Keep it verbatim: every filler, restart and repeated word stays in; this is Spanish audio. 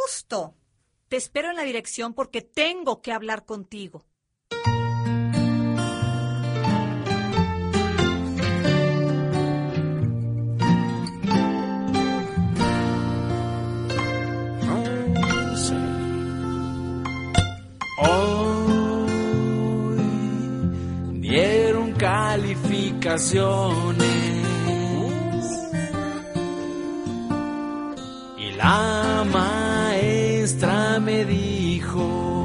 gusto. Te espero en la dirección porque tengo que hablar contigo. Hoy dieron calificaciones y la maestra me dijo: